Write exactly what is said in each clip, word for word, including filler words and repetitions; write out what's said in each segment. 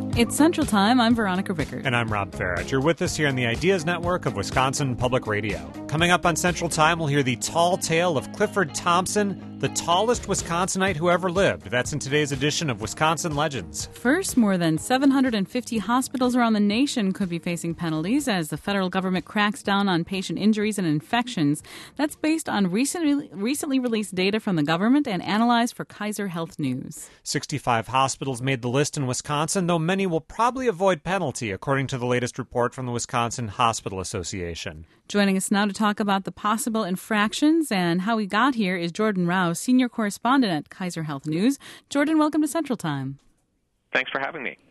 It's Central Time. I'm Veronica Rickert. And I'm Rob Farrett. You're with us here on the Ideas Network of Wisconsin Public Radio. Coming up on Central Time, we'll hear the tall tale of Clifford Thompson, the tallest Wisconsinite who ever lived. That's in today's edition of Wisconsin Legends. First, more than seven hundred fifty hospitals around the nation could be facing penalties as the federal government cracks down on patient injuries and infections. That's based on recently, recently released data from the government and analyzed for Kaiser Health News. sixty-five hospitals made the list in Wisconsin, though many will probably avoid penalty, according to the latest report from the Wisconsin Hospital Association. Joining us now to talk about the possible infractions and how we got here is Jordan Rao, senior correspondent at Kaiser Health News. Jordan, welcome to Central Time. Thanks for having me.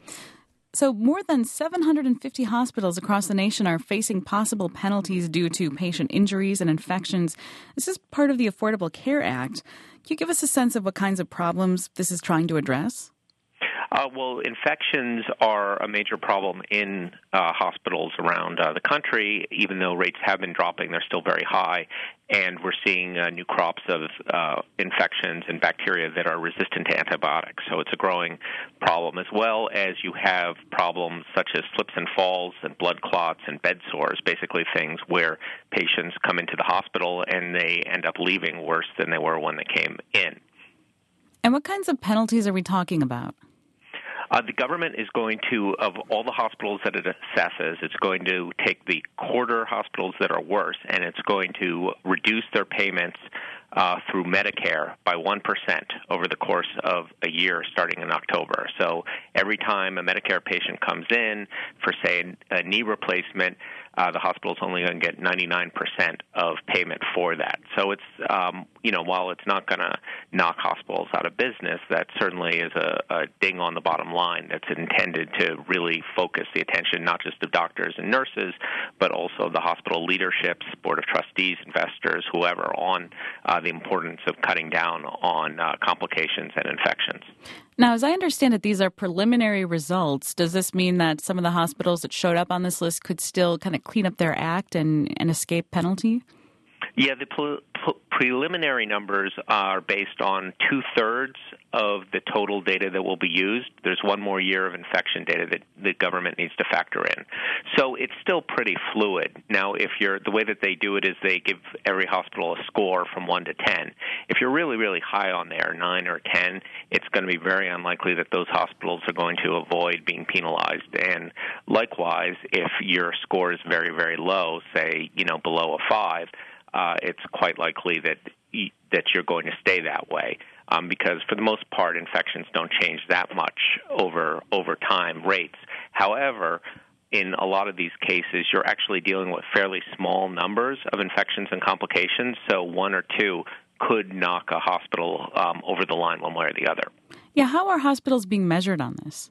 So more than seven hundred fifty hospitals across the nation are facing possible penalties due to patient injuries and infections. This is part of the Affordable Care Act. Can you give us a sense of what kinds of problems this is trying to address? Uh, well, infections are a major problem in uh, hospitals around uh, the country. Even though rates have been dropping, they're still very high, and we're seeing uh, new crops of uh, infections and bacteria that are resistant to antibiotics. So it's a growing problem, as well as you have problems such as slips and falls and blood clots and bed sores, basically things where patients come into the hospital and they end up leaving worse than they were when they came in. And what kinds of penalties are we talking about? Uh, the government is going to, of all the hospitals that it assesses, it's going to take the quarter hospitals that are worse, and it's going to reduce their payments uh, through Medicare by one percent over the course of a year starting in October. So every time a Medicare patient comes in for, say, a knee replacement, Uh, the hospital's only going to get ninety-nine percent of payment for that. So it's, um, you know, while it's not going to knock hospitals out of business, that certainly is a, a ding on the bottom line that's intended to really focus the attention not just of doctors and nurses, but also the hospital leaderships, board of trustees, investors, whoever, on uh, the importance of cutting down on uh, complications and infections. Now, as I understand it, these are preliminary results. Does this mean that some of the hospitals that showed up on this list could still kind of clean up their act and, and escape penalty? Yeah, the pre- pre- preliminary numbers are based on two-thirds of the total data that will be used. There's one more year of infection data that the government needs to factor in. So it's still pretty fluid. Now, if you're the way that they do it is they give every hospital a score from one to ten. If you're really, really high on there, nine or ten, it's going to be very unlikely that those hospitals are going to avoid being penalized. And likewise, if your score is very, very low, say, you know, below a five, Uh, it's quite likely that that you're going to stay that way um, because, for the most part, infections don't change that much over over time rates. However, in a lot of these cases, you're actually dealing with fairly small numbers of infections and complications, so one or two could knock a hospital um, over the line one way or the other. Yeah, how are hospitals being measured on this?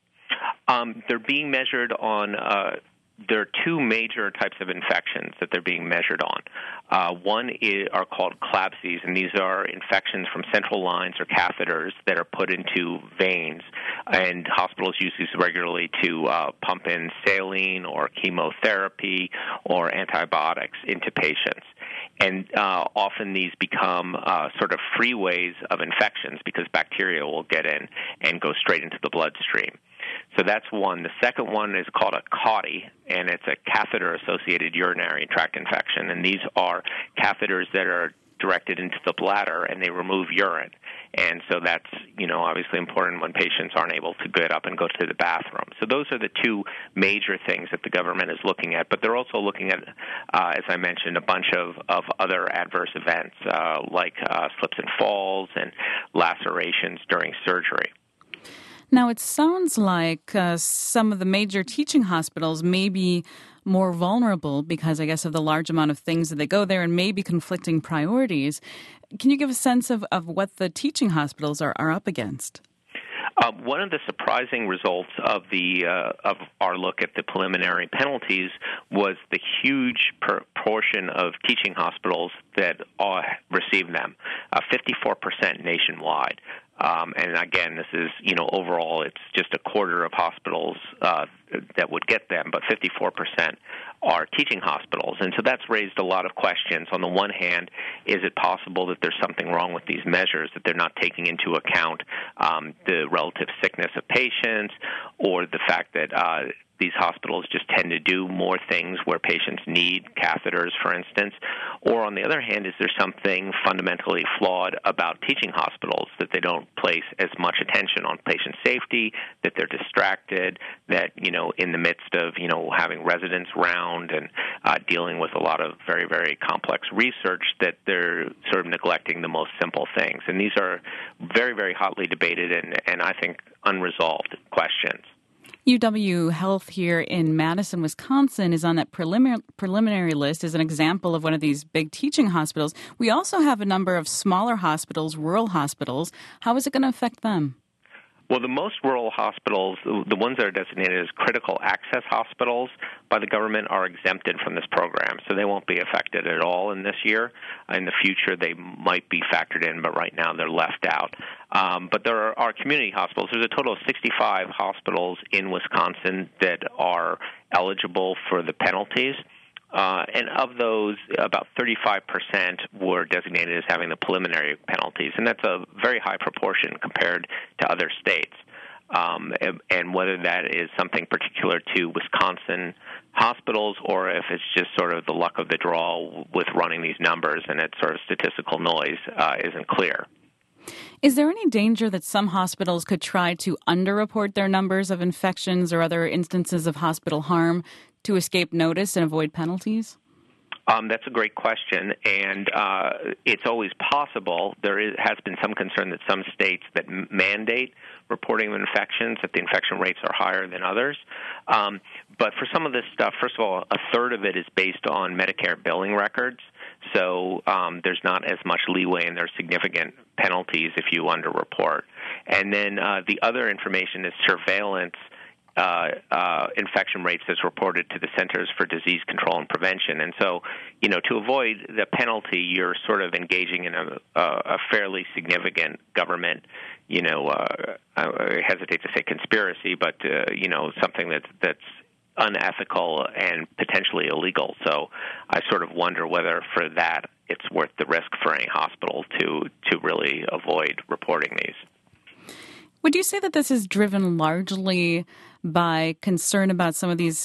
Um, they're being measured on uh, There are two major types of infections that they're being measured on. Uh, one is, are called CLABSIs, and these are infections from central lines or catheters that are put into veins, and hospitals use these regularly to uh, pump in saline or chemotherapy or antibiotics into patients. And uh, often these become uh, sort of freeways of infections because bacteria will get in and go straight into the bloodstream. So that's one. The second one is called a C A U T I, and it's a catheter-associated urinary tract infection. And these are catheters that are directed into the bladder, and they remove urine. And so that's, you know, obviously important when patients aren't able to get up and go to the bathroom. So those are the two major things that the government is looking at. But they're also looking at, uh, as I mentioned, a bunch of, of other adverse events uh, like uh, slips and falls and lacerations during surgery. Now, it sounds like uh, some of the major teaching hospitals may be more vulnerable because, I guess, of the large amount of things that they go there and maybe conflicting priorities. Can you give a sense of, of what the teaching hospitals are, are up against? Uh, one of the surprising results of the uh, of our look at the preliminary penalties was the huge proportion of teaching hospitals that uh, received them, uh, fifty-four percent nationwide. Um, and again, this is, you know, overall it's just a quarter of hospitals uh, that would get them, but fifty-four percent are teaching hospitals. And so that's raised a lot of questions. On the one hand, is it possible that there's something wrong with these measures, that they're not taking into account um, the relative sickness of patients, or the fact that uh, these hospitals just tend to do more things where patients need catheters, for instance? Or on the other hand, is there something fundamentally flawed about teaching hospitals, that they don't place as much attention on patient safety, that they're distracted, that, you know, in the midst of, you know, having residents round and uh, dealing with a lot of very, very complex research, that they're sort of neglecting the most simple things? And these are very, very hotly debated and, and I think unresolved questions. U W Health here in Madison, Wisconsin is on that preliminary preliminary list as an example of one of these big teaching hospitals. We also have a number of smaller hospitals, rural hospitals. How is it going to affect them? Well, the most rural hospitals, the ones that are designated as critical access hospitals by the government, are exempted from this program, so they won't be affected at all in this year. In the future, they might be factored in, but right now they're left out. Um, but there are, are community hospitals. There's a total of sixty-five hospitals in Wisconsin that are eligible for the penalties. Uh, and of those, about thirty-five percent were designated as having the preliminary penalties, and that's a very high proportion compared to other states. Um, and, and whether that is something particular to Wisconsin hospitals or if it's just sort of the luck of the draw with running these numbers and it's sort of statistical noise uh, isn't clear. Is there any danger that some hospitals could try to underreport their numbers of infections or other instances of hospital harm to escape notice and avoid penalties? Um, that's a great question, and uh, it's always possible. There is, has been some concern that some states that m- mandate reporting of infections, that the infection rates are higher than others. Um, but for some of this stuff, first of all, a third of it is based on Medicare billing records, so um, there's not as much leeway and there's significant penalties if you underreport. And then uh, the other information is surveillance Uh, uh, infection rates that's reported to the Centers for Disease Control and Prevention. And so, you know, to avoid the penalty, you're sort of engaging in a, a fairly significant government, you know, uh, I hesitate to say conspiracy, but, uh, you know, something that's, that's unethical and potentially illegal. So I sort of wonder whether for that it's worth the risk for any hospital to, to really avoid reporting these. Would you say that this is driven largely by concern about some of these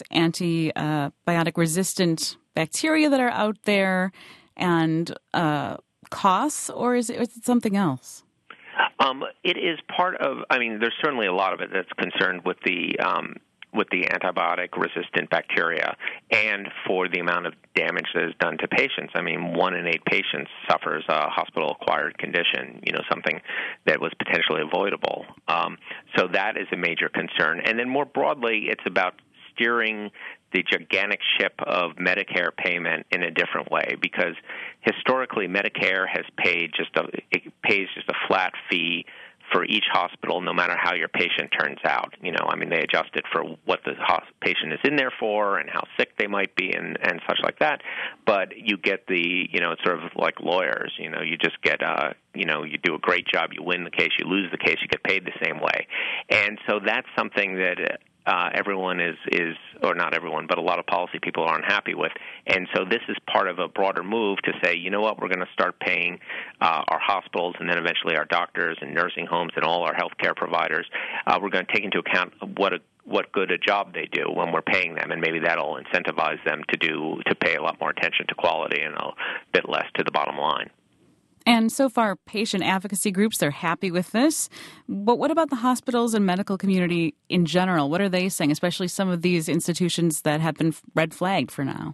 antibiotic-resistant bacteria that are out there and uh, costs, or is it, is it something else? Um, it is part of, I mean, there's certainly a lot of it that's concerned with the um, with the antibiotic-resistant bacteria and for the amount of damage that is done to patients. I mean, one in eight patients suffers a hospital-acquired condition, you know, something that was potentially avoidable. Um, so that is a major concern. And then more broadly, it's about steering the gigantic ship of Medicare payment in a different way, because historically Medicare has paid just a, it pays just a flat fee for each hospital, no matter how your patient turns out. You know, I mean, they adjust it for what the patient is in there for and how sick they might be and, and such like that. But you get the, you know, it's sort of like lawyers. You know, you just get, uh, you know, you do a great job, you win the case, you lose the case, you get paid the same way. And so that's something that uh, everyone is, is, or not everyone, but a lot of policy people aren't happy with. And so this is part of a broader move to say, you know what, we're going to start paying uh, our hospitals and then eventually our doctors and nursing homes and all our healthcare providers. Uh, we're going to take into account what a what good a job they do when we're paying them, and maybe that'll incentivize them to do to pay a lot more attention to quality and a bit less to the bottom line. And so far, patient advocacy groups, they're happy with this. But what about the hospitals and medical community in general? What are they saying, especially some of these institutions that have been red flagged for now?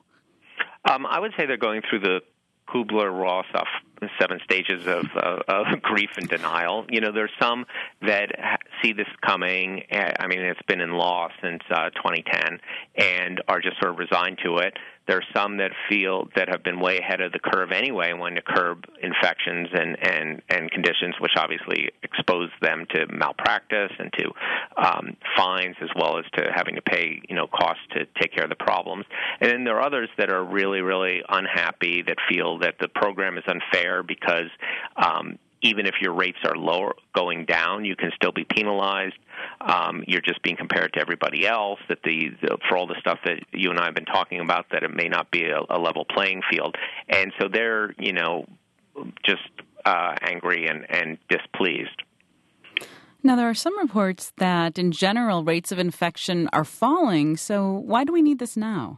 Um, I would say they're going through the Kubler-Ross uh, seven stages of, uh, of grief and denial. You know, there's some that see this coming. I mean, it's been in law since uh, twenty ten and are just sort of resigned to it. There are some that feel that have been way ahead of the curve anyway and want to curb infections and, and, and conditions, which obviously expose them to malpractice and to um, fines, as well as to having to pay, you know, costs to take care of the problems. And then there are others that are really, really unhappy, that feel that the program is unfair because um, even if your rates are lower going down, you can still be penalized. Um, you're just being compared to everybody else. That the, the for all the stuff that you and I have been talking about, that it may not be a, a level playing field, and so they're you know just uh, angry and, and displeased. Now, there are some reports that, in general, rates of infection are falling. So why do we need this now?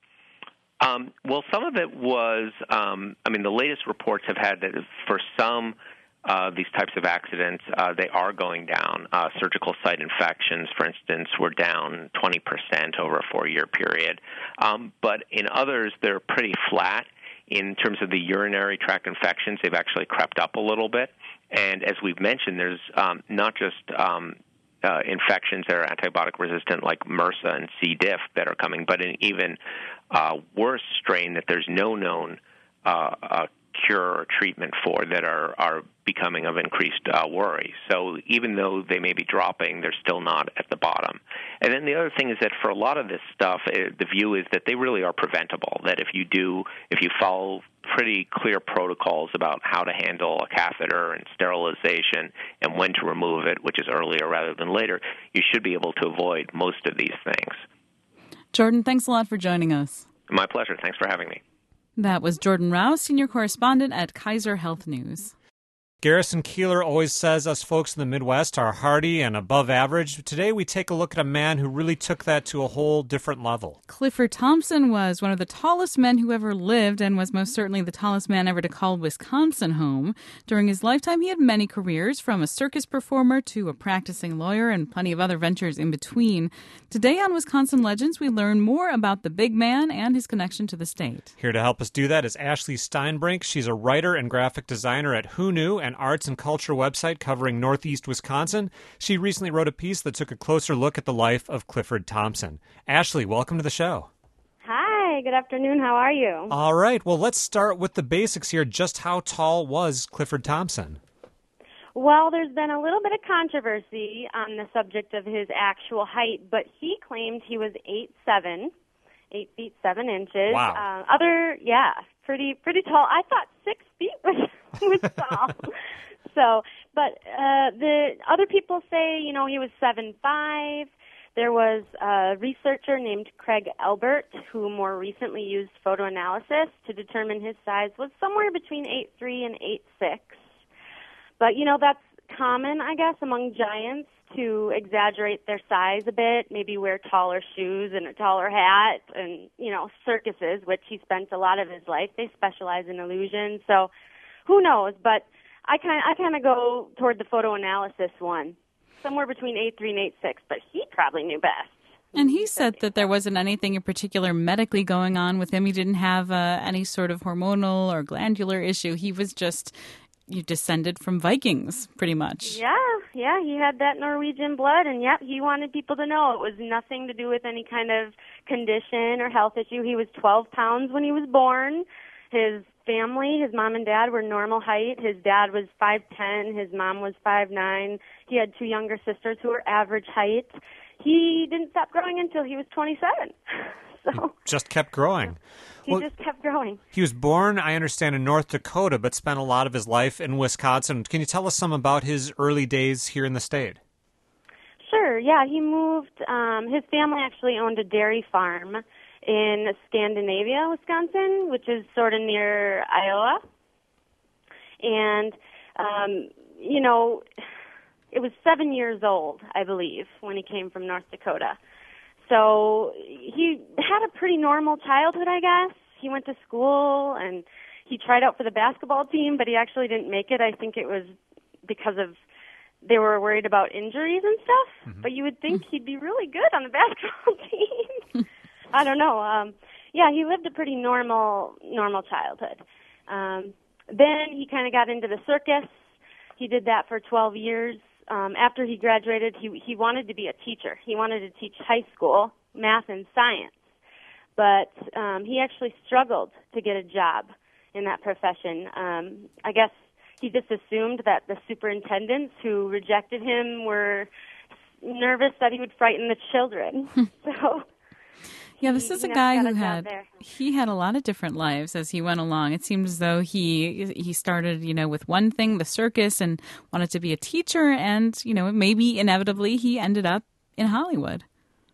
Um, well, some of it was, um, I mean, the latest reports have had that for some uh, these types of accidents, uh, they are going down. Uh, surgical site infections, for instance, were down twenty percent over a four-year period. Um, but in others, they're pretty flat. In terms of the urinary tract infections, they've actually crept up a little bit. And as we've mentioned, there's um, not just um, uh, infections that are antibiotic resistant like MRSA and C. diff that are coming, but an even uh, worse strain that there's no known uh, uh, cure or treatment for that are, are becoming of increased uh, worry. So even though they may be dropping, they're still not at the bottom. And then the other thing is that for a lot of this stuff, it, the view is that they really are preventable, that if you do, if you follow pretty clear protocols about how to handle a catheter and sterilization and when to remove it, which is earlier rather than later, you should be able to avoid most of these things. Jordan, thanks a lot for joining us. My pleasure. Thanks for having me. That was Jordan Rouse, senior correspondent at Kaiser Health News. Garrison Keillor always says us folks in the Midwest are hardy and above average. Today we take a look at a man who really took that to a whole different level. Clifford Thompson was one of the tallest men who ever lived and was most certainly the tallest man ever to call Wisconsin home. During his lifetime, he had many careers, from a circus performer to a practicing lawyer and plenty of other ventures in between. Today on Wisconsin Legends, we learn more about the big man and his connection to the state. Here to help us do that is Ashley Steinbrink. She's a writer and graphic designer at Who Knew, an arts and culture website covering Northeast Wisconsin. She recently wrote a piece that took a closer look at the life of Clifford Thompson. Ashley, welcome to the show. Hi, good afternoon. How are you? All right. Well, let's start with the basics here. Just how tall was Clifford Thompson? Well, there's been a little bit of controversy on the subject of his actual height, but he claimed he was eight seven, eight feet seven inches. Wow. Uh, other, yeah, pretty pretty tall. I thought six feet was was tall. So, but uh, the other people say, you know, he was seven five. There was a researcher named Craig Elbert who more recently used photoanalysis to determine his size was somewhere between eight three and eight six. But, you know, that's common, I guess, among giants to exaggerate their size a bit, maybe wear taller shoes and a taller hat, and, you know, circuses, which he spent a lot of his life. They specialize in illusion. So who knows? But I kind I kind of go toward the photoanalysis one, somewhere between eight three and eight six, but he probably knew best. And he said that there wasn't anything in particular medically going on with him. He didn't have uh, any sort of hormonal or glandular issue. He was just... You descended from Vikings, pretty much. Yeah, yeah, he had that Norwegian blood, and yep, he wanted people to know it was nothing to do with any kind of condition or health issue. He was twelve pounds when he was born. His family, his mom and dad, were normal height. His dad was five ten, his mom was five nine. He had two younger sisters who were average height. He didn't stop growing until he was twenty-seven. So he just kept growing. He well, just kept growing. He was born, I understand, in North Dakota, but spent a lot of his life in Wisconsin. Can you tell us some about his early days here in the state? Sure, yeah. He moved, um, his family actually owned a dairy farm in Scandinavia, Wisconsin, which is sort of near Iowa. And, um, you know, it was seven years old, I believe, when he came from North Dakota. So he had a pretty normal childhood, I guess. He went to school and he tried out for the basketball team, but he actually didn't make it. I think it was because of they were worried about injuries and stuff. Mm-hmm. But you would think he'd be really good on the basketball team. I don't know. Um, yeah, he lived a pretty normal, normal childhood. Um, then he kind of got into the circus. He did that for twelve years. Um, after he graduated, he he wanted to be a teacher. He wanted to teach high school math and science, but um, he actually struggled to get a job in that profession. Um, I guess he just assumed that the superintendents who rejected him were nervous that he would frighten the children. So Yeah, this he, is he a never guy got who a job had there. he had a lot of different lives as he went along. It seems as though he he started, you know, with one thing, the circus, and wanted to be a teacher, and you know, maybe inevitably he ended up in Hollywood.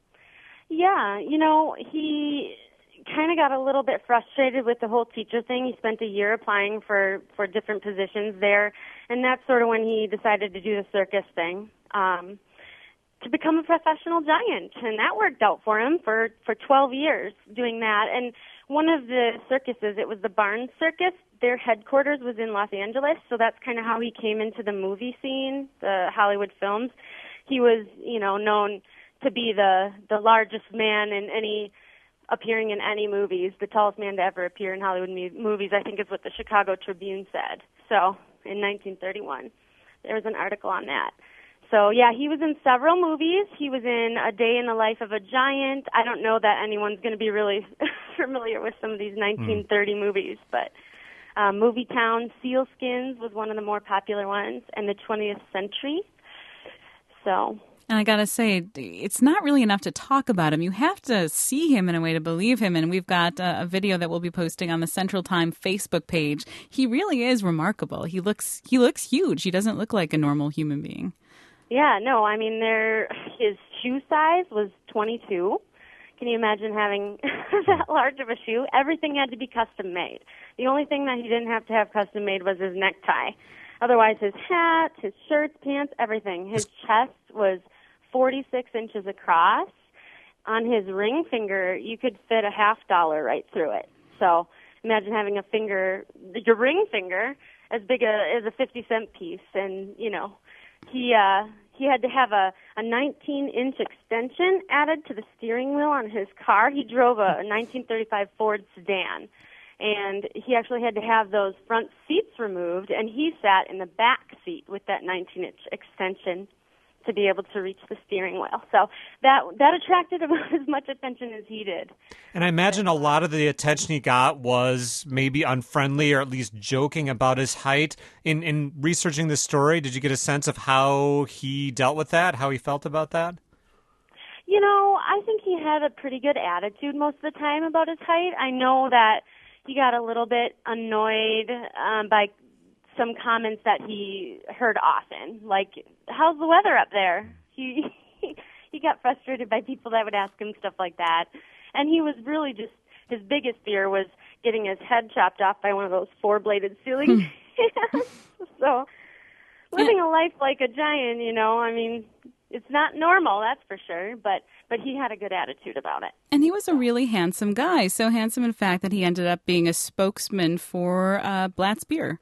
Yeah, you know, he kind of got a little bit frustrated with the whole teacher thing. He spent a year applying for for different positions there, and that's sort of when he decided to do the circus thing. Um, to become a professional giant, and that worked out for him for for twelve years doing that. And one of the circuses, it was the Barnes Circus, their headquarters was in Los Angeles, so that's kind of how he came into the movie scene, the Hollywood films. He was, you know, known to be the the largest man in any appearing in any movies, the tallest man to ever appear in Hollywood mu- movies, I think is what the Chicago Tribune said. So, in nineteen thirty-one, there was an article on that. So, yeah, he was in several movies. He was in A Day in the Life of a Giant. I don't know that anyone's going to be really familiar with some of these nineteen thirty mm. movies, but uh, Movie Town, Sealskins was one of the more popular ones, and The twentieth Century. So... And I got to say, it's not really enough to talk about him. You have to see him in a way to believe him. And we've got a, a video that we'll be posting on the Central Time Facebook page. He really is remarkable. He looks he looks huge. He doesn't look like a normal human being. Yeah, no, I mean, there, his shoe size was twenty-two. Can you imagine having that large of a shoe? Everything had to be custom made. The only thing that he didn't have to have custom made was his necktie. Otherwise, his hat, his shirts, pants, everything. His chest was forty-six inches across. On his ring finger, you could fit a half dollar right through it. So imagine having a finger, your ring finger, as big a, as a fifty cent piece. And, you know, he uh, he had to have a, a nineteen inch extension added to the steering wheel on his car. He drove a, a nineteen thirty-five Ford sedan. And he actually had to have those front seats removed, and he sat in the back seat with that nineteen inch extension to be able to reach the steering wheel. So that that attracted about as much attention as he did. And I imagine a lot of the attention he got was maybe unfriendly or at least joking about his height. In in researching this story, did you get a sense of how he dealt with that, how he felt about that? You know, I think he had a pretty good attitude most of the time about his height. I know that he got a little bit annoyed um, by some comments that he heard often, like, how's the weather up there? He he got frustrated by people that would ask him stuff like that. And he was really just, his biggest fear was getting his head chopped off by one of those four-bladed ceiling fans. So living a life like a giant, you know, I mean, it's not normal, that's for sure, but but he had a good attitude about it. And he was a really handsome guy, so handsome, in fact, that he ended up being a spokesman for uh, Blatz Beer.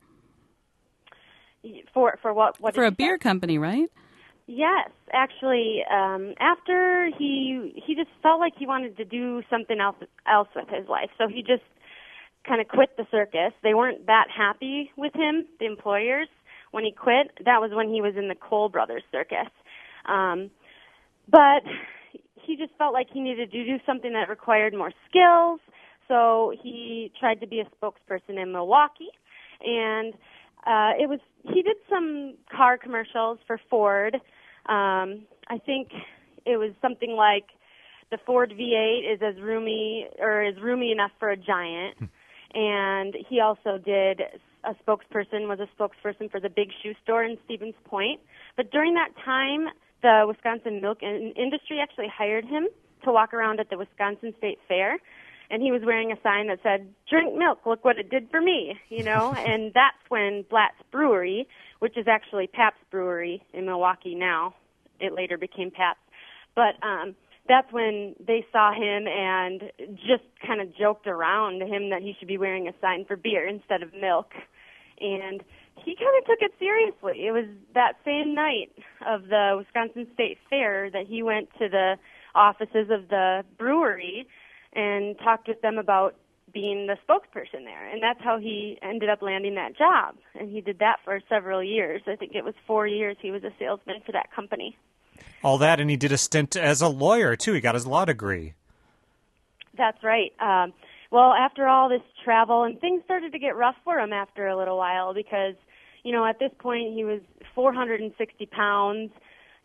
For for what? what for a beer say? company, right? Yes, actually, um, after he he just felt like he wanted to do something else else with his life, so he just kind of quit the circus. They weren't that happy with him, the employers, when he quit. That was when he was in the Cole Brothers Circus. Um, but he just felt like he needed to do something that required more skills, so he tried to be a spokesperson in Milwaukee, and uh, it was he did some car commercials for Ford. Um, I think it was something like the Ford V eight is as roomy or is roomy enough for a giant, and he also did a spokesperson was a spokesperson for the Big Shoe Store in Stevens Point. But during that time, the Wisconsin milk industry actually hired him to walk around at the Wisconsin State Fair, and he was wearing a sign that said, "Drink milk, look what it did for me," you know, and that's when Blatz Brewery, which is actually Pabst Brewery in Milwaukee now, it later became Pabst, but um, that's when they saw him and just kind of joked around to him that he should be wearing a sign for beer instead of milk, and he kind of took it seriously. It was that same night of the Wisconsin State Fair that he went to the offices of the brewery and talked with them about being the spokesperson there. And that's how he ended up landing that job. And he did that for several years. I think it was four years he was a salesman for that company. All that, and he did a stint as a lawyer, too. He got his law degree. That's right. Um, well, after all this travel, and things started to get rough for him after a little while because, you know, at this point he was four hundred sixty pounds.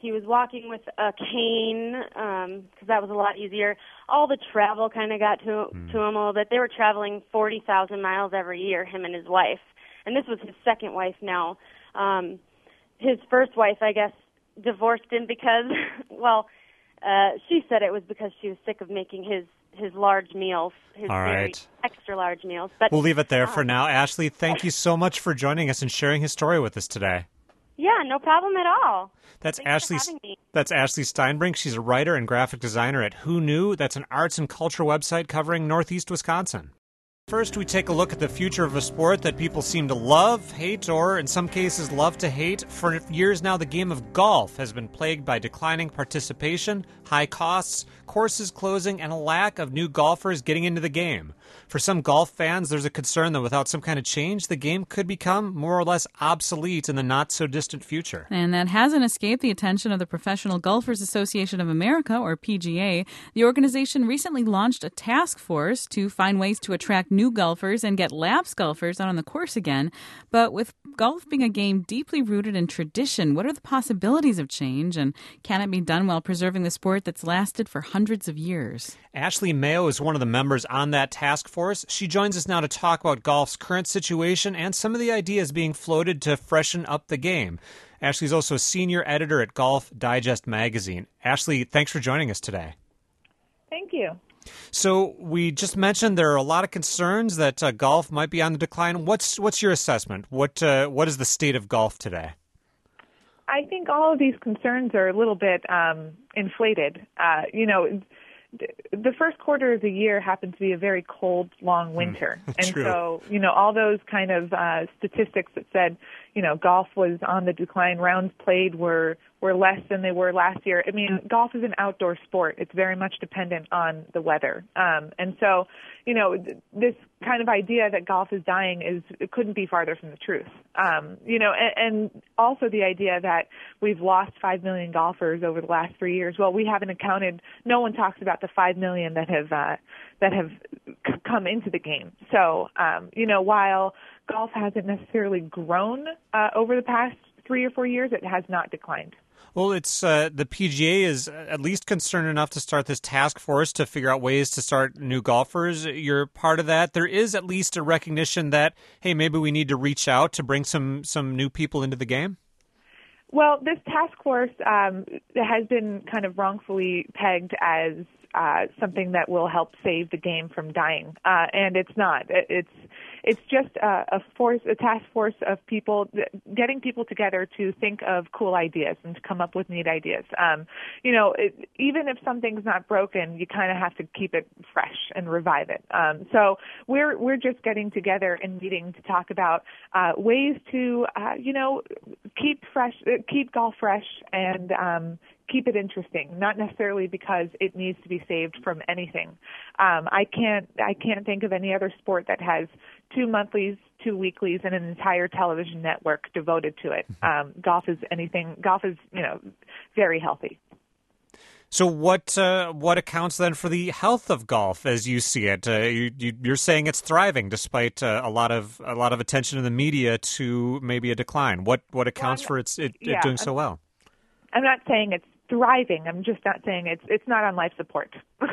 He was walking with a cane because um, that was a lot easier. All the travel kind of got to mm. to him a little bit. They were traveling forty thousand miles every year, him and his wife. And this was his second wife now. Um, his first wife, I guess, divorced him because, well, uh, she said it was because she was sick of making his, his large meals, his All very right. extra large meals. But we'll leave it there uh, for now. Ashley, thank you so much for joining us and sharing his story with us today. Yeah, no problem at all. That's Thanks Ashley. for having me. That's Ashley Steinbrink. She's a writer and graphic designer at Who Knew. That's an arts and culture website covering Northeast Wisconsin. First, we take a look at the future of a sport that people seem to love, hate, or in some cases love to hate. For years now, the game of golf has been plagued by declining participation, high costs, courses closing, and a lack of new golfers getting into the game. For some golf fans, there's a concern that without some kind of change, the game could become more or less obsolete in the not-so-distant future. And that hasn't escaped the attention of the Professional Golfers Association of America, or P G A. The organization recently launched a task force to find ways to attract new golfers and get lapsed golfers out on the course again. But with golf being a game deeply rooted in tradition, what are the possibilities of change, and can it be done while preserving the sport that's lasted for hundreds of years? Ashley Mayo is one of the members on that task force. She joins us now to talk about golf's current situation and some of the ideas being floated to freshen up the game. Ashley's also a senior editor at Golf Digest magazine. Ashley, thanks for joining us today. Thank you. So we just mentioned there are a lot of concerns that uh, golf might be on the decline. What's what's your assessment? What uh, what is the state of golf today? I think all of these concerns are a little bit um, inflated. Uh, you know, the first quarter of the year happened to be a very cold, long winter. Mm, and true. so, you know, all those kind of uh, statistics that said, you know, golf was on the decline, rounds played were, were less than they were last year. I mean, golf is an outdoor sport. It's very much dependent on the weather. Um, and so, you know, this kind of idea that golf is dying is, it couldn't be farther from the truth. Um, you know, and, and also the idea that we've lost five million golfers over the last three years. Well, we haven't accounted, no one talks about the five million that have, uh, that have c- come into the game. So, um, you know, while golf hasn't necessarily grown uh, over the past three or four years, it has not declined. Well, it's uh, the P G A is at least concerned enough to start this task force to figure out ways to start new golfers. You're part of that. There is at least a recognition that, hey, maybe we need to reach out to bring some, some new people into the game. Well, this task force um, has been kind of wrongfully pegged as uh, something that will help save the game from dying, uh, and it's not. It's it's just a, a force, a task force of people getting people together to think of cool ideas and to come up with neat ideas. Um, you know, it, even if something's not broken, you kind of have to keep it fresh and revive it. Um, so we're we're just getting together and meeting to talk about uh, ways to uh, you know keep fresh, keep golf fresh, and um, keep it interesting, not necessarily because it needs to be saved from anything. Um, I can't I can't think of any other sport that has two monthlies, two weeklies, and an entire television network devoted to it. Um, golf is anything. Golf is you know very healthy. So what uh, what accounts then for the health of golf as you see it? Uh, you, you, you're saying it's thriving despite uh, a lot of a lot of attention in the media to maybe a decline. What what accounts well, for its it, yeah, it doing so well? I'm not saying it's thriving. I'm just not saying it's it's not on life support, uh,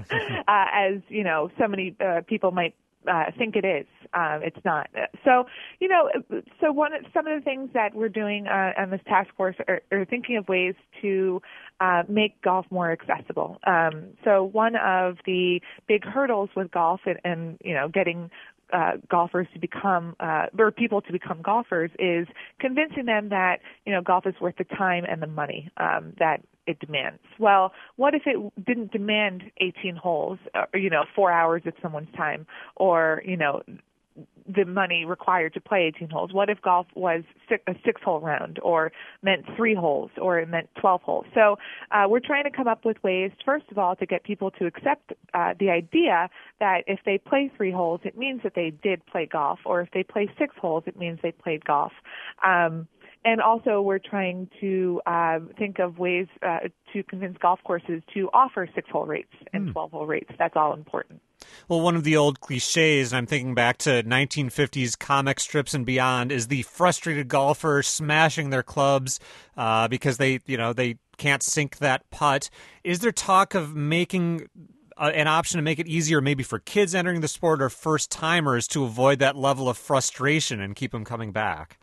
as you know, so many uh, people might uh, think it is. Um, it's not. So you know, so one some of the things that we're doing uh, on this task force are, are thinking of ways to uh, make golf more accessible. Um, so one of the big hurdles with golf and, and you know getting Uh, golfers to become, uh, or people to become golfers is convincing them that, you know, golf is worth the time and the money um, that it demands. Well, what if it didn't demand eighteen holes, or, you know, four hours of someone's time, or, you know, the money required to play eighteen holes? What if golf was six, a six-hole round, or meant three holes, or it meant twelve holes? So uh, we're trying to come up with ways, first of all, to get people to accept uh, the idea that if they play three holes, it means that they did play golf, or if they play six holes, it means they played golf. Um, And also, we're trying to uh, think of ways uh, to convince golf courses to offer six-hole rates and twelve-hole rates. That's all important. Well, one of the old cliches, and I'm thinking back to nineteen fifties comic strips and beyond, is the frustrated golfer smashing their clubs uh, because they, you know, they can't sink that putt. Is there talk of making uh, an option to make it easier, maybe for kids entering the sport or first timers, to avoid that level of frustration and keep them coming back?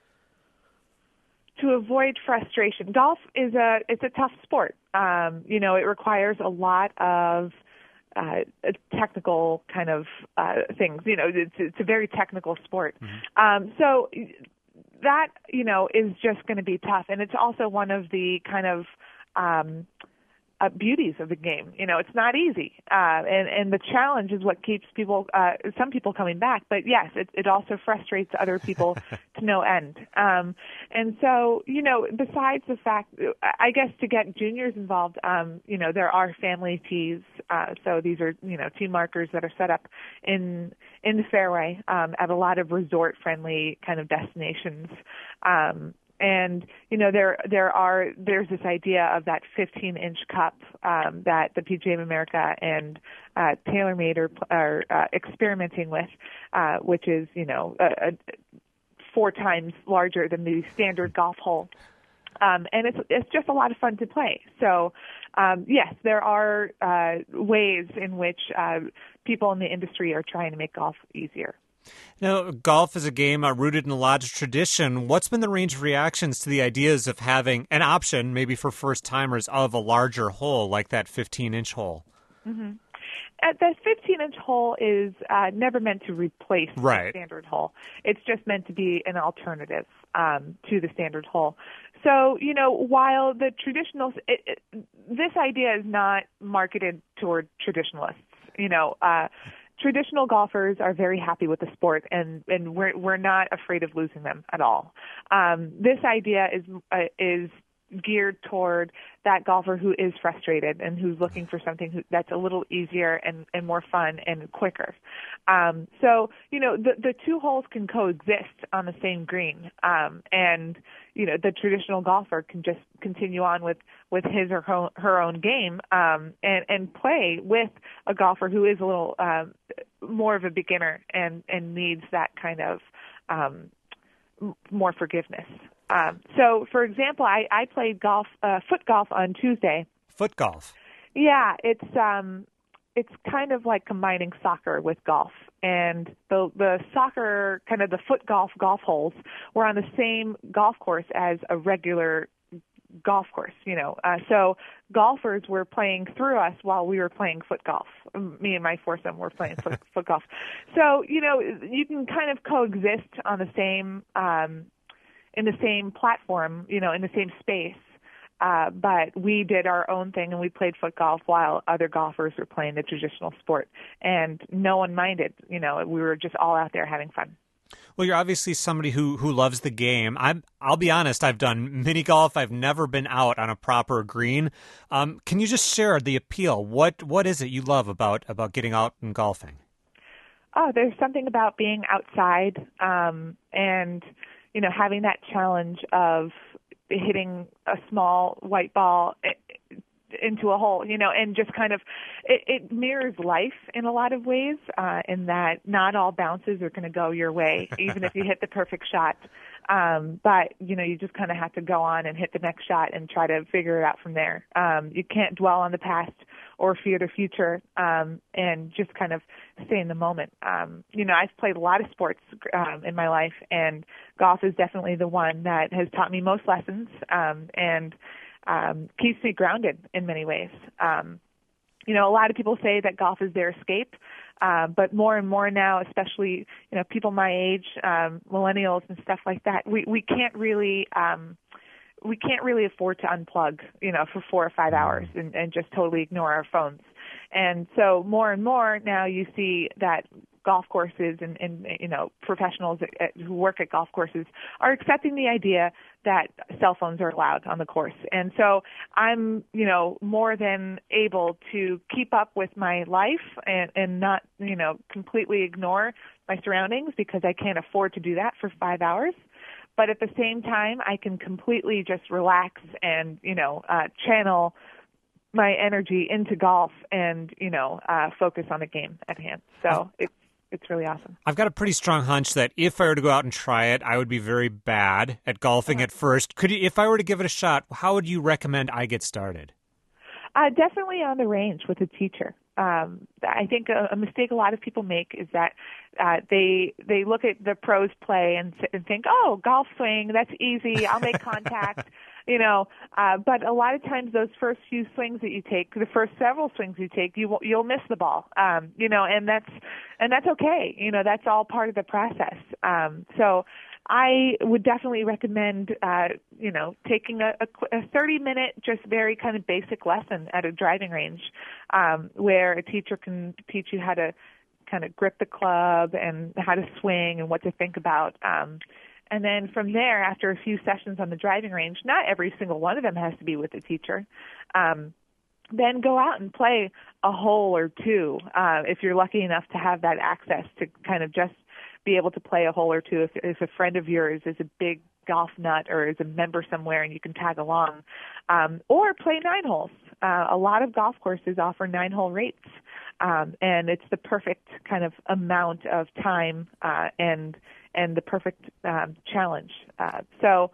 To avoid frustration, golf is a it's a tough sport. Um, you know, it requires a lot of Uh, technical kind of uh, things. You know, it's, it's a very technical sport. Mm-hmm. Um, so that, you know, is just going to be tough. And it's also one of the kind of um, uh, beauties of the game. You know, it's not easy. Uh, and, and the challenge is what keeps people, uh, some people coming back. But yes, it, it also frustrates other people to no end. Um, and so, you know, besides the fact, I guess to get juniors involved, um, you know, there are family tees. Uh, so these are, you know, tee markers that are set up in in the fairway um, at a lot of resort-friendly kind of destinations. Um, and you know, there there are there's this idea of that fifteen-inch cup um, that the P G A of America and uh, TaylorMade are, are uh, experimenting with, uh, which is, you know, a, a four times larger than the standard golf hole. Um, and it's it's just a lot of fun to play. So, um, yes, there are uh, ways in which uh, people in the industry are trying to make golf easier. Now, golf is a game uh, rooted in a lot of tradition. What's been the range of reactions to the ideas of having an option, maybe for first-timers, of a larger hole like that fifteen-inch hole? Mm-hmm. Uh, the fifteen-inch hole is uh, never meant to replace right. the standard hole. It's just meant to be an alternative um, to the standard hole. So, you know, while the traditional, it, it, this idea is not marketed toward traditionalists. You know, uh, traditional golfers are very happy with the sport, and, and we're we're not afraid of losing them at all. Um, this idea is uh, is geared toward that golfer who is frustrated and who's looking for something who, that's a little easier and, and more fun and quicker. Um, so, you know, the, the two holes can coexist on the same green. Um, and, you know, the traditional golfer can just continue on with, with his or her, her own game um, and, and play with a golfer who is a little um, more of a beginner and, and needs that kind of um, more forgiveness. Um, so, for example, I, I played golf, uh, foot golf on Tuesday. Foot golf. Yeah, it's um, it's kind of like combining soccer with golf, and the the soccer kind of the foot golf golf holes were on the same golf course as a regular golf course. You know, uh, so golfers were playing through us while we were playing foot golf. Me and my foursome were playing foot, foot golf. So, you know, you can kind of coexist on the same. Um, in the same platform, you know, in the same space. Uh, but we did our own thing and we played foot golf while other golfers were playing the traditional sport. And no one minded, you know, we were just all out there having fun. Well, you're obviously somebody who, who loves the game. I'm, I'll be honest, I've done mini golf. I've never been out on a proper green. Um, can you just share the appeal? What What is it you love about, about getting out and golfing? Oh, there's something about being outside um, and you know, having that challenge of hitting a small white ball into a hole, you know, and just kind of, it, it mirrors life in a lot of ways, uh, in that not all bounces are going to go your way, even if you hit the perfect shot. Um, but, you know, you just kind of have to go on and hit the next shot and try to figure it out from there. Um, you can't dwell on the past or fear the future, um, and just kind of stay in the moment. Um, you know, I've played a lot of sports um, in my life, and golf is definitely the one that has taught me most lessons um, and um, keeps me grounded in many ways. Um, you know, a lot of people say that golf is their escape, uh, but more and more now, especially, you know, people my age, um, millennials and stuff like that, we, we can't really um, we can't really afford to unplug, you know, for four or five hours and, and just totally ignore our phones. And so more and more now you see that golf courses and, and you know, professionals at, who work at golf courses are accepting the idea that cell phones are allowed on the course. And so I'm, you know, more than able to keep up with my life and, and not, you know, completely ignore my surroundings because I can't afford to do that for five hours. But at the same time, I can completely just relax and, you know, uh, channel my energy into golf and, you know, uh, focus on the game at hand. So it's, it's really awesome. I've got a pretty strong hunch that if I were to go out and try it, I would be very bad at golfing uh-huh. at first. Could you, if I were to give it a shot, how would you recommend I get started? Uh, definitely on the range with a teacher. Um, I think a, a mistake a lot of people make is that uh, they they look at the pros play and, and think, oh, golf swing, that's easy, I'll make contact, you know. Uh, but a lot of times those first few swings that you take, the first several swings you take, you you'll miss the ball, um, you know, and that's and that's okay, you know, that's all part of the process. Um, so. I would definitely recommend, uh, you know, taking a, a, a thirty-minute, just very kind of basic lesson at a driving range, um, where a teacher can teach you how to kind of grip the club and how to swing and what to think about. Um, and then from there, after a few sessions on the driving range, not every single one of them has to be with the teacher. Um, then go out and play a hole or two, uh, if you're lucky enough to have that access to kind of just be able to play a hole or two. If, if a friend of yours is a big golf nut or is a member somewhere and you can tag along, um, or play nine holes. Uh, a lot of golf courses offer nine-hole rates, um, and it's the perfect kind of amount of time uh, and and the perfect um, challenge. Uh, so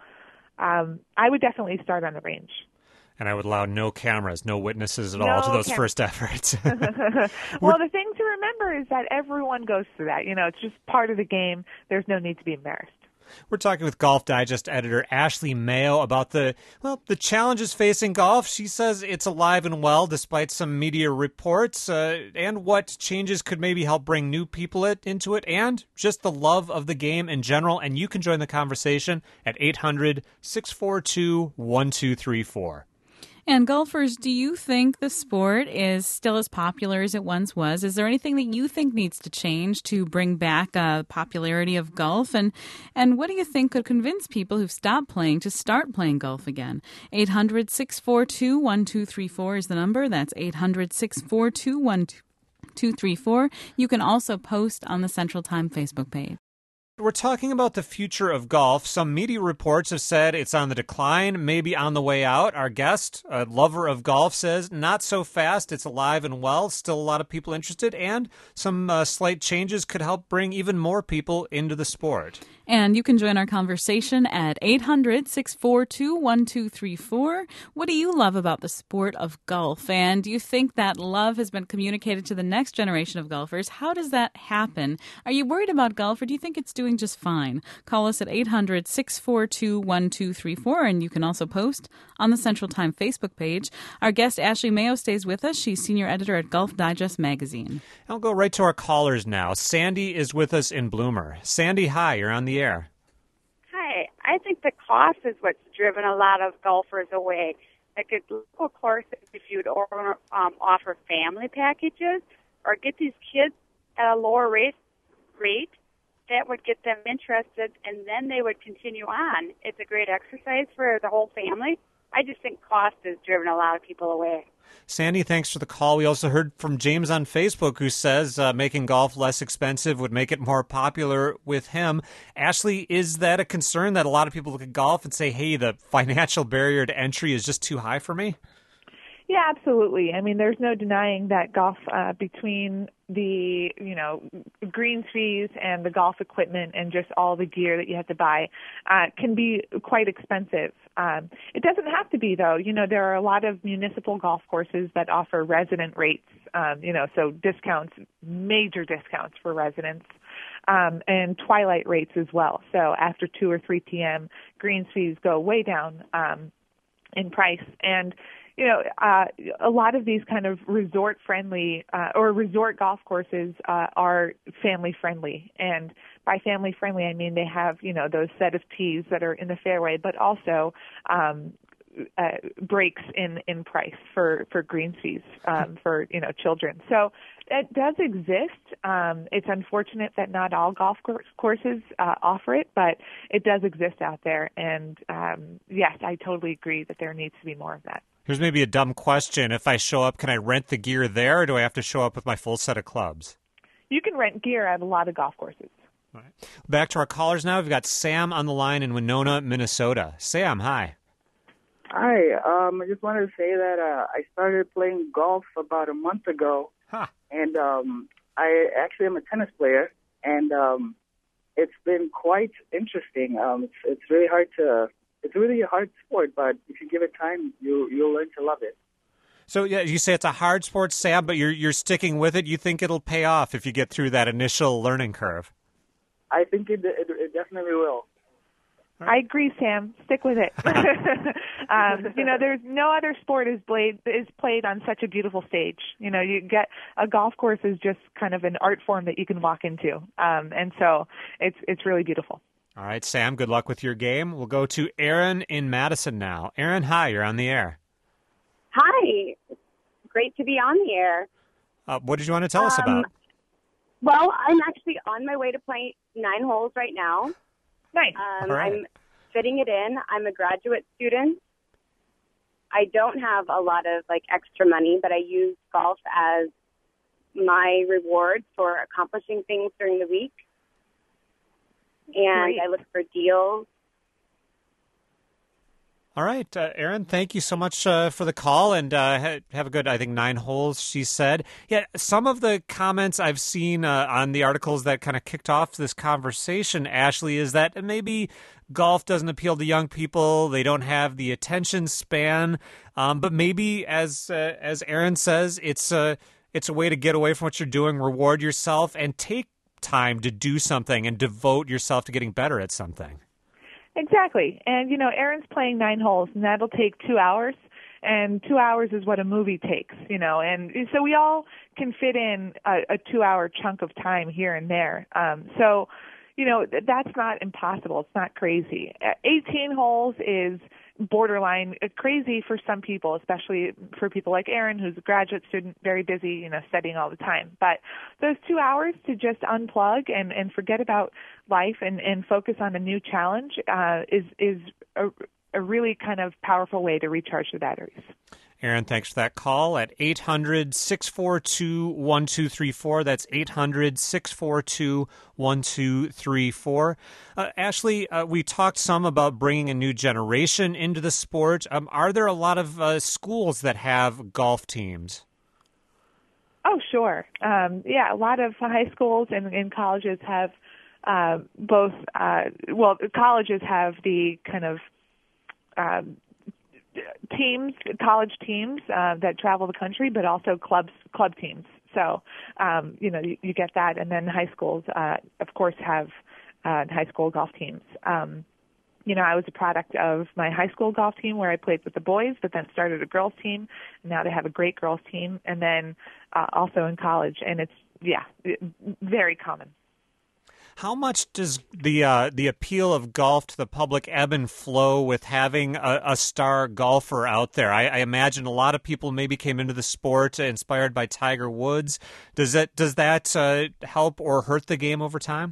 um, I would definitely start on the range. And I would allow no cameras, no witnesses at no all to those cam- first efforts. Well, the thing to remember is that everyone goes through that. You know, it's just part of the game. There's no need to be embarrassed. We're talking with Golf Digest editor Ashley Mayo about the, well, the challenges facing golf. She says it's alive and well despite some media reports, uh, and what changes could maybe help bring new people it, into it, and just the love of the game in general. And you can join the conversation at eight hundred, six four two, one two three four. And golfers, do you think the sport is still as popular as it once was? Is there anything that you think needs to change to bring back uh, popularity of golf? And and what do you think could convince people who've stopped playing to start playing golf again? eight hundred, six four two, one two three four is the number. That's eight hundred, six four two, one two three four. You can also post on the Central Time Facebook page. We're talking about the future of golf. Some media reports have said it's on the decline, maybe on the way out. Our guest, a lover of golf, says not so fast. It's alive and well. Still a lot of people interested, and some uh, slight changes could help bring even more people into the sport. And you can join our conversation at eight hundred, six four two, one two three four. What do you love about the sport of golf? And do you think that love has been communicated to the next generation of golfers? How does that happen? Are you worried about golf, or do you think it's doing just fine? Call us at eight hundred, six four two, one two three four, and you can also post on the Central Time Facebook page. Our guest, Ashley Mayo, stays with us. She's senior editor at Golf Digest magazine. I'll go right to our callers now. Sandy is with us in Bloomer. Sandy, hi, you're on the air. Hi. I think the cost is what's driven a lot of golfers away. Like a local course, if you'd order, um, offer family packages or get these kids at a lower rate, rate, that would get them interested, and then they would continue on. It's a great exercise for the whole family. I just think cost has driven a lot of people away. Sandy, thanks for the call. We also heard from James on Facebook, who says uh, making golf less expensive would make it more popular with him. Ashley, is that a concern that a lot of people look at golf and say, hey, the financial barrier to entry is just too high for me? Yeah, absolutely. I mean, there's no denying that golf, uh, between the, you know, greens fees and the golf equipment and just all the gear that you have to buy, uh, can be quite expensive. Um, it doesn't have to be, though. You know, there are a lot of municipal golf courses that offer resident rates, um, you know, so discounts, major discounts for residents, um, and twilight rates as well. So after two or three p.m., greens fees go way down um, in price. And You know, uh, a lot of these kind of resort-friendly uh, or resort golf courses uh, are family-friendly. And by family-friendly, I mean they have, you know, those set of tees that are in the fairway, but also um, uh, breaks in, in price for, for green fees um, for, you know, children. So it does exist. Um, it's unfortunate that not all golf course courses uh, offer it, but it does exist out there. And, um, yes, I totally agree that there needs to be more of that. Here's maybe a dumb question. If I show up, can I rent the gear there, or do I have to show up with my full set of clubs? You can rent gear at a lot of golf courses. All right. Back to our callers now. We've got Sam on the line in Winona, Minnesota. Sam, hi. Hi. Um, I just wanted to say that uh, I started playing golf about a month ago, Huh. and um, I actually am a tennis player, and um, it's been quite interesting. Um, it's it's really hard to it's really a hard sport, but if you give it time, you you'll learn to love it. So yeah, you say it's a hard sport, Sam, but you're you're sticking with it. You think it'll pay off if you get through that initial learning curve? I think it it, it definitely will. I agree, Sam. Stick with it. um, you know, there's no other sport is played is played on such a beautiful stage. You know, you get a golf course is just kind of an art form that you can walk into, um, and so it's it's really beautiful. All right, Sam. Good luck with your game. We'll go to Aaron in Madison now. Aaron, hi. You're on the air. Hi. Great to be on the air. Uh, what did you want to tell us Um, about? Well, I'm actually on my way to play nine holes right now. Nice. Um, All right. I'm fitting it in. I'm a graduate student. I don't have a lot of like extra money, but I use golf as my reward for accomplishing things during the week. And Great. I look for deals. All right, uh, Aaron, thank you so much uh, for the call, and uh, ha- have a good, I think, nine holes, she said. Yeah, some of the comments I've seen uh, on the articles that kind of kicked off this conversation, Ashley, is that maybe golf doesn't appeal to young people. They don't have the attention span. Um, but maybe, as uh, as Aaron says, it's a, it's a way to get away from what you're doing, reward yourself, and take time to do something and devote yourself to getting better at something. Exactly. And, you know, Aaron's playing nine holes, and that'll take two hours. And two hours is what a movie takes, you know. And so we all can fit in a, a two-hour chunk of time here and there. Um, so, you know, th- that's not impossible. It's not crazy. Uh, eighteen holes is borderline crazy for some people, especially for people like Aaron, who's a graduate student, very busy, you know, studying all the time. But those two hours to just unplug and, and forget about life and, and focus on a new challenge uh, is is a, a really kind of powerful way to recharge the batteries. Aaron, thanks for that call at eight hundred, six four two, one two three four. That's eight hundred, six four two, one two three four. Uh, Ashley, uh, we talked some about bringing a new generation into the sport. Um, are there a lot of uh, schools that have golf teams? Oh, sure. Um, yeah, a lot of high schools and, and colleges have uh, both, uh, well, colleges have the kind of uh, teams, college teams uh, that travel the country, but also clubs, club teams. So, um, you know, you, you get that. And then high schools, uh, of course, have uh, high school golf teams. Um, you know, I was a product of my high school golf team where I played with the boys, but then started a girls team. And now they have a great girls team. And then uh, also in college. And it's, yeah, very common. How much does the uh, the appeal of golf to the public ebb and flow with having a, a star golfer out there? I, I imagine a lot of people maybe came into the sport inspired by Tiger Woods. Does that does that uh, help or hurt the game over time?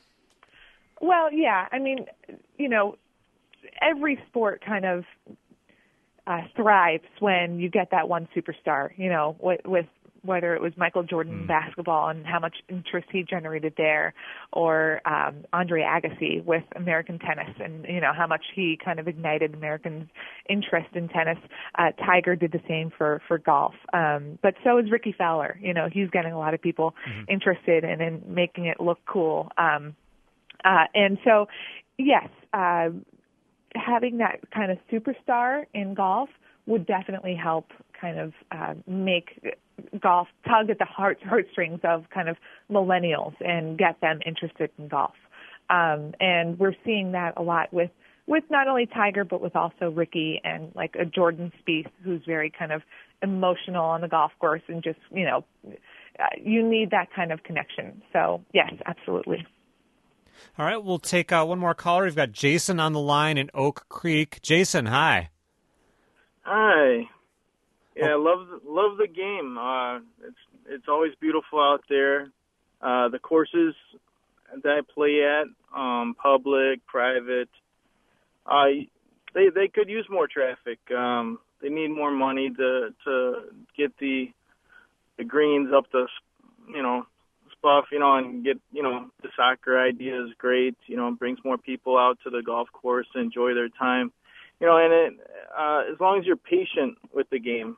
Well, yeah. I mean, you know, every sport kind of uh, thrives when you get that one superstar. You know, with, with whether it was Michael Jordan in Mm. basketball and how much interest he generated there, or um, Andre Agassi with American tennis, and you know how much he kind of ignited Americans' interest in tennis. Uh, Tiger did the same for for golf, um, but so is Ricky Fowler. You know, he's getting a lot of people mm-hmm. interested and in making it look cool. Um, uh, and so, yes, uh, having that kind of superstar in golf would definitely help kind of uh, make golf tug at the heart heartstrings of kind of millennials and get them interested in golf. Um, and we're seeing that a lot with, with not only Tiger, but with also Ricky and like a Jordan Spieth, who's very kind of emotional on the golf course and just, you know, uh, you need that kind of connection. So, yes, absolutely. All right, we'll take uh, one more caller. We've got Jason on the line in Oak Creek. Jason, hi. Hi. Yeah, oh. love love the game. Uh, it's it's always beautiful out there. Uh, the courses that I play at, um, public, private, uh, they they could use more traffic. Um, they need more money to to get the the greens up the you know stuff you know and get you know the soccer idea is great. You know, it brings more people out to the golf course to enjoy their time. You know, and it, uh, as long as you're patient with the game,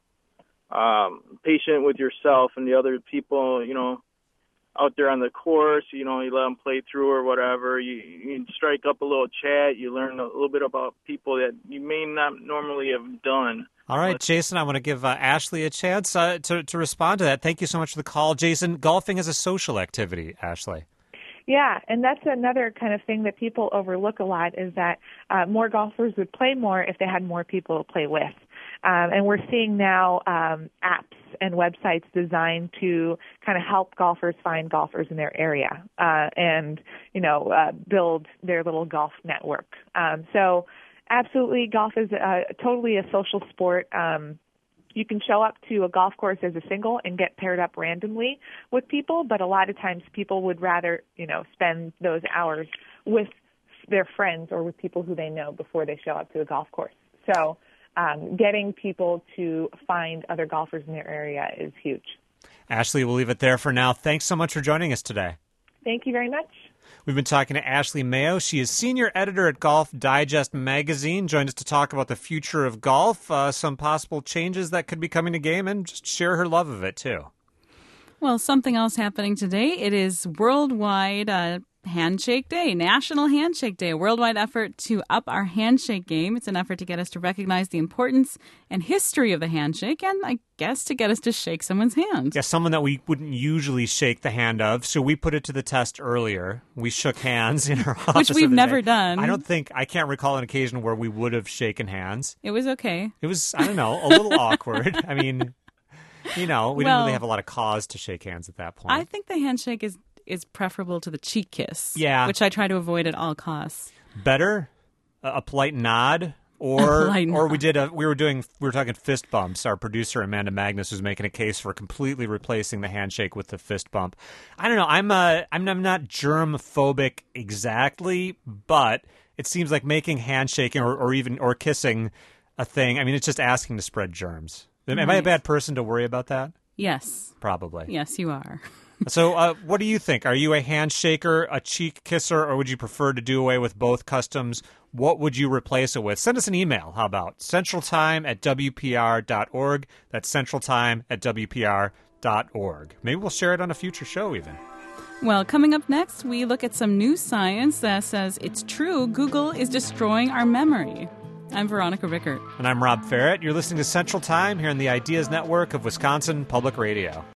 um, patient with yourself and the other people, you know, out there on the course, you know, you let them play through or whatever. You, you strike up a little chat. You learn a little bit about people that you may not normally have done. All right, Jason, I want to give uh, Ashley a chance uh, to, to respond to that. Thank you so much for the call. Jason, golfing is a social activity, Ashley. Yeah, and that's another kind of thing that people overlook a lot is that uh, more golfers would play more if they had more people to play with. Um, and we're seeing now um, apps and websites designed to kind of help golfers find golfers in their area uh, and, you know, uh, build their little golf network. Um, so absolutely, golf is uh, totally a social sport. Um, you can show up to a golf course as a single and get paired up randomly with people, but a lot of times people would rather, you know, spend those hours with their friends or with people who they know before they show up to a golf course. So um, getting people to find other golfers in their area is huge. Ashley, we'll leave it there for now. Thanks so much for joining us today. Thank you very much. We've been talking to Ashley Mayo. She is senior editor at Golf Digest magazine. Joined us to talk about the future of golf, uh, some possible changes that could be coming to game, and just share her love of it, too. Well, something else happening today. It is Worldwide uh, Handshake Day, National Handshake Day, a worldwide effort to up our handshake game. It's an effort to get us to recognize the importance and history of the handshake, and I guess to get us to shake someone's hand. Yeah, someone that we wouldn't usually shake the hand of, so we put it to the test earlier. We shook hands in our office. Which we've never day. done. I don't think, I can't recall an occasion where we would have shaken hands. It was okay. It was, I don't know, a little awkward. I mean, you know, we well, didn't really have a lot of cause to shake hands at that point. I think the handshake is is preferable to the cheek kiss. Yeah. Which I try to avoid at all costs. Better? A, a polite nod? Or polite or nod. we did a, we were doing we were talking fist bumps. Our producer Amanda Magnus was making a case for completely replacing the handshake with the fist bump. I don't know. I'm uh I'm, I'm not germ phobic exactly, but it seems like making handshaking or, or even or kissing a thing. I mean, it's just asking to spread germs. Am Right. I a bad person to worry about that? Yes. Probably. Yes, you are. So uh, what do you think? Are you a handshaker, a cheek kisser, or would you prefer to do away with both customs? What would you replace it with? Send us an email. How about centraltime at w p r dot org? That's centraltime at w p r dot org. Maybe we'll share it on a future show even. Well, coming up next, we look at some new science that says it's true Google is destroying our memory. I'm Veronica Rickert. And I'm Rob Ferrett. You're listening to Central Time here on the Ideas Network of Wisconsin Public Radio.